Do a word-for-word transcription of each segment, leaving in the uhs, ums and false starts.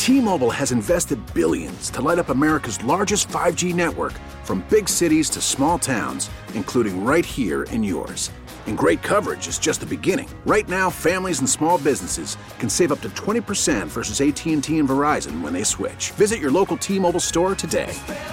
T-Mobile has invested billions to light up America's largest five G network, from big cities to small towns, including right here in yours. And great coverage is just the beginning. Right now, families and small businesses can save up to twenty percent versus A T and T and Verizon when they switch. Visit your local T-Mobile store today.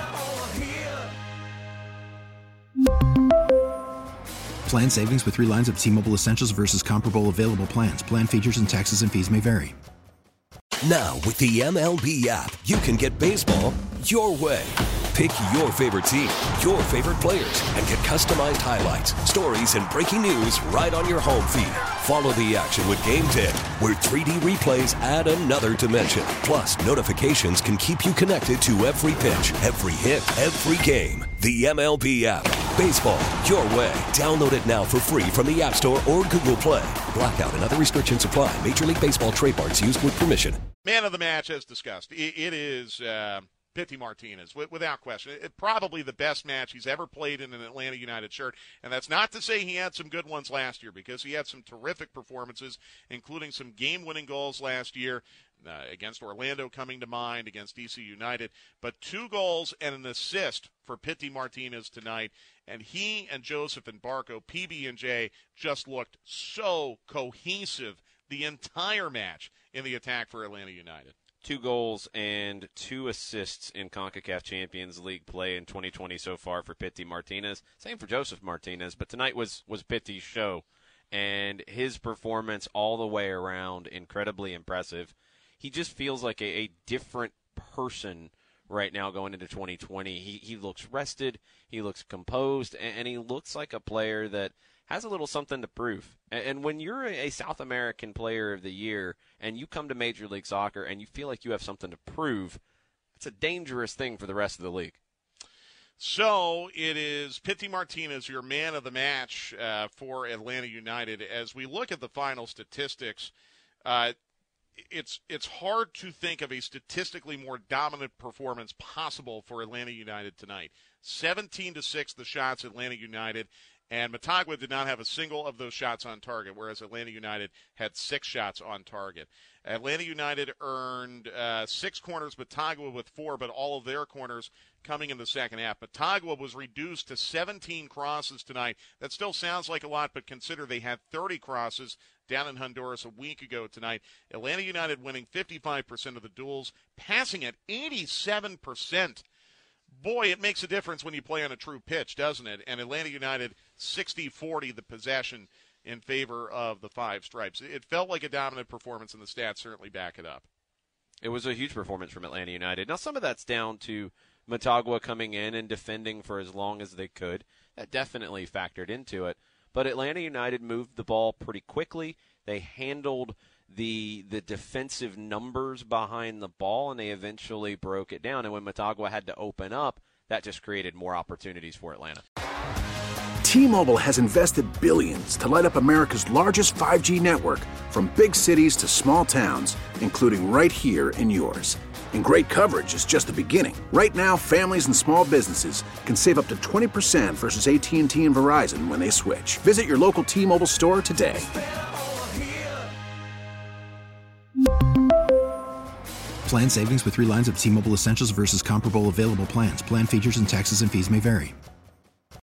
Plan savings with three lines of T-Mobile Essentials versus comparable available plans. Plan features and taxes and fees may vary. Now, with the M L B app, you can get baseball your way. Pick your favorite team, your favorite players, and get customized highlights, stories, and breaking news right on your home feed. Follow the action with Game Day, where three D replays add another dimension. Plus, notifications can keep you connected to every pitch, every hit, every game. The M L B app. Baseball your way. Download it now for free from the App Store or Google Play. Blackout and other restrictions apply. Major League Baseball trademarks used with permission. Man of the match, as discussed, it, it is uh, Pity Martinez, without question. It, probably the best match he's ever played in an Atlanta United shirt. And that's not to say he had some good ones last year, because he had some terrific performances, including some game-winning goals last year. Uh, against Orlando coming to mind, against D C United. But two goals and an assist for Pity Martinez tonight. And he and Joseph and Barco, P B and J, just looked so cohesive the entire match in the attack for Atlanta United. Two goals and two assists in CONCACAF Champions League play in twenty twenty so far for Pity Martinez. Same for Joseph Martinez, but tonight was, was Pity's show. And his performance all the way around, incredibly impressive. He just feels like a, a different person right now going into twenty twenty. He he looks rested, he looks composed, and, and he looks like a player that has a little something to prove. And, and when you're a, a South American Player of the Year and you come to Major League Soccer and you feel like you have something to prove, it's a dangerous thing for the rest of the league. So it is Pity Martinez, your man of the match uh, for Atlanta United. As we look at the final statistics, uh, It's it's hard to think of a statistically more dominant performance possible for Atlanta United tonight. seventeen to six the shots, Atlanta United, and Motagua did not have a single of those shots on target, whereas Atlanta United had six shots on target. Atlanta United earned uh, six corners, Motagua with four, but all of their corners coming in the second half. Motagua was reduced to seventeen crosses tonight. That still sounds like a lot, but consider they had thirty crosses down in Honduras a week ago tonight. Atlanta United winning fifty-five percent of the duels, passing at eighty-seven percent. Boy, it makes a difference when you play on a true pitch, doesn't it? And Atlanta United, sixty forty the possession in favor of the Five Stripes. It felt like a dominant performance, and the stats certainly back it up. It was a huge performance from Atlanta United. Now, some of that's down to Motagua coming in and defending for as long as they could. That definitely factored into it. But Atlanta United moved the ball pretty quickly. They handled the the defensive numbers behind the ball, and they eventually broke it down. And when Motagua had to open up, that just created more opportunities for Atlanta. T-Mobile has invested billions to light up America's largest five G network, from big cities to small towns, including right here in yours. And great coverage is just the beginning. Right now, families and small businesses can save up to twenty percent versus A T and T and Verizon when they switch. Visit your local T-Mobile store today. Plan savings with three lines of T-Mobile Essentials versus comparable available plans. Plan features and taxes and fees may vary.